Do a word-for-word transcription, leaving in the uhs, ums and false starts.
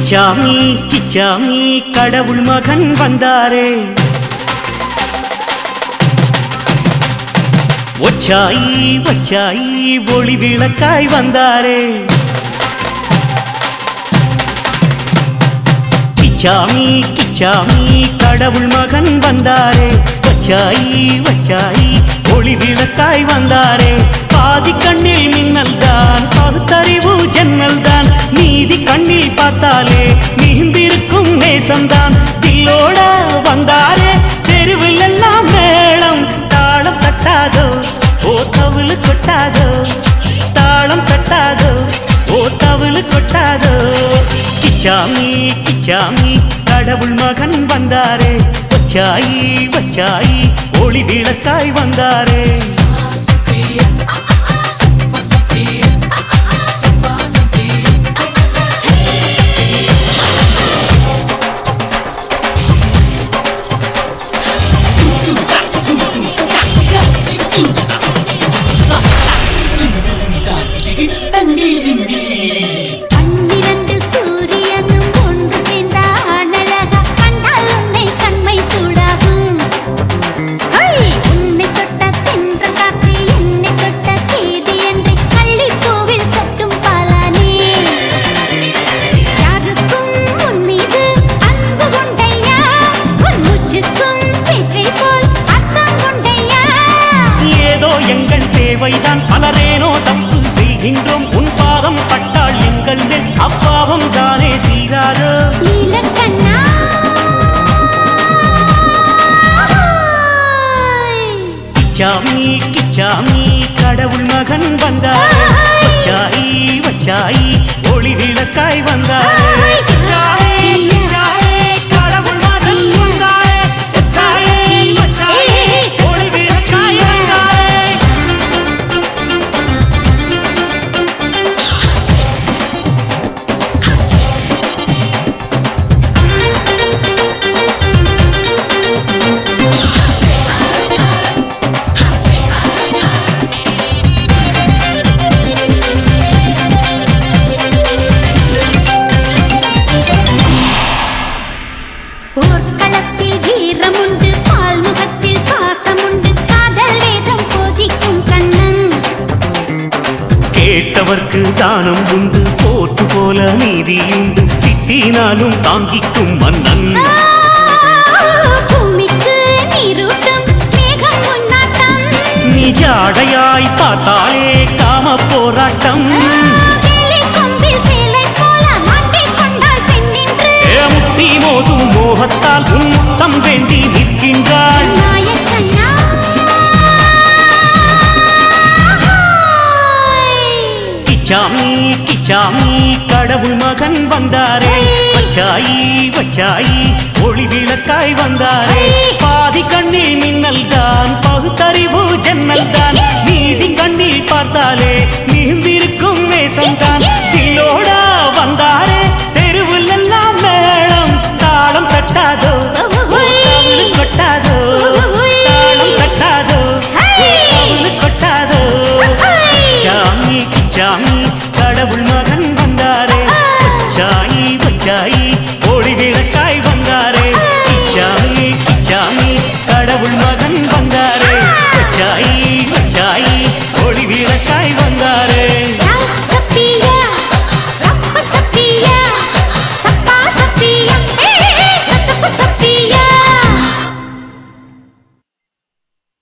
கிச்சாமி கிச்சாமி கடவுள் மகன் வந்தாரே, ஒச்சாயி ஒச்சாயி ஒளி விளக்காய் வந்தாரே. கிச்சாமி கிச்சாமி கடவுள் மகன் வந்தாரே, ஒச்சாயி ஒச்சாயி ஒளி விளக்காய் வந்தாரே. பாதி கண்ணில் மின்னல் தான், பகுத்தறிவு ஜன்னல் தான், நீதி கண்ணில் பார்த்தாலே நீந்திருக்கும் நேசம்தான். தில்லோட வந்தாரே, தெருவில் எல்லாம் மேளம், தாளம் தட்டாதோ ஓ தவுளு கொட்டாதோ, தாளம் தட்டாதோ ஓ தவுளு கொட்டாதோ. கிச்சாமி கிச்சாமி கடவுள் மகன் வந்தாரே, வச்சாயி வச்சாயி ஒளி விளக்காய் வந்தாரே. தேவைதான் பலரேனோ தப்பு செய்கின்றோம், உன் பாதம் பட்டால் எங்கள் அப்பாவம் தானே தீராதோ. கிச்சாமி கிச்சாமி கடவுள் மகன் வந்தாரே, வச்சாயி வச்சாயி ஒளி விளக்காய் வந்தாரே. கிச்சாமி கிச்சாமி கடவுள் மகன் வந்தாரே, வச்சாயி வச்சாயி ஒளி விளக்காய் வந்தாரே. கேட்டவர்க்கு தானம் உண்டு, போட்டு போல நீதியுண்டு, திட்டினாலும் தாங்கிக்கும் மன்னன். நீ ஜாடையாய் பார்த்தாலே காம போராட்டம், முட்டி மோதும் மோகத்தால் உன் முத்தம் வேண்டி நிற்கின்றாள். கிச்சாமி கிச்சாமி கடவுள் மகன் வந்தாரே, வச்சாயி வச்சாயி ஒளி விளக்காய் வந்தாரே. பாதி கண்ணில் மின்னல் தான், பகுத்தறிவு ஜன்னல் தான், நீதி கண்ணில் பார்த்தாலே நீந்திருக்கும் நேசம்தான். தில்லோடா வந்தாரே, தெருவில் எல்லாம் மேளம், தாளம் தட்டாதோ கொட்டாதோ, தாளம் தட்டாதோ கொட்டாதோ. கிச்சாமி கிச்சாமி